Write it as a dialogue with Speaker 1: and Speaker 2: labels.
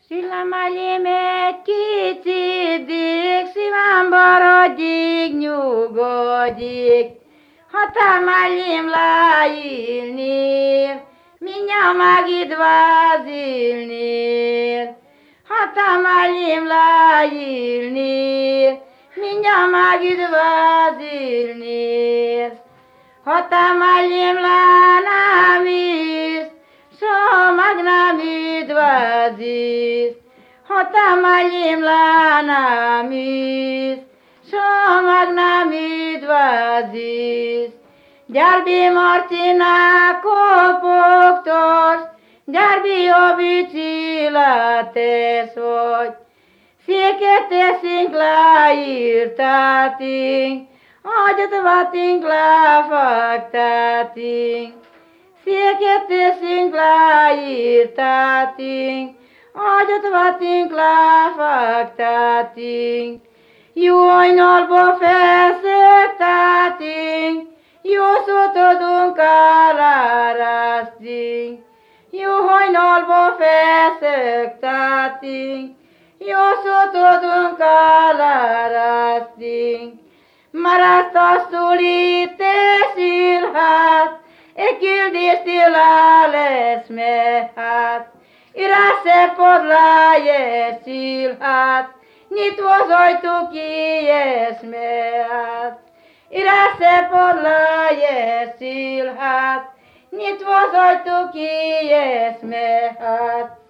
Speaker 1: Sillä malim egy kicsidig, szívemba ragyig, nyugodjék. Hatalmalim lájilnél, mindjárt megidvázilnél. Hatalmalim lájilnél, mindjárt megidvázilnél. Hatalmalim lánamis, so magnam idvázis. Hatalmalim lánamis, so magnam idvázis. Gyarbi Martina kopogtos, gyarbi obicsilates vagy. Széket teszünk, leírtatink, agyat vatink, lefaktatink. Széket teszünk, leírtatink, agyat vatink, lefaktatink. Jó hajnalba felszöktatink, jó szót adunk, elárasztink. Jó hajnalba felszöktatink, jó szót adunk, elárasztink. Marasztasztul itt szülhet, e küldéstél lesz mehet. Irase podláje szülhet, nyitva az ajtó kieszmehet. Irase podláje szülhet, nyitva az ajtó kieszmehet.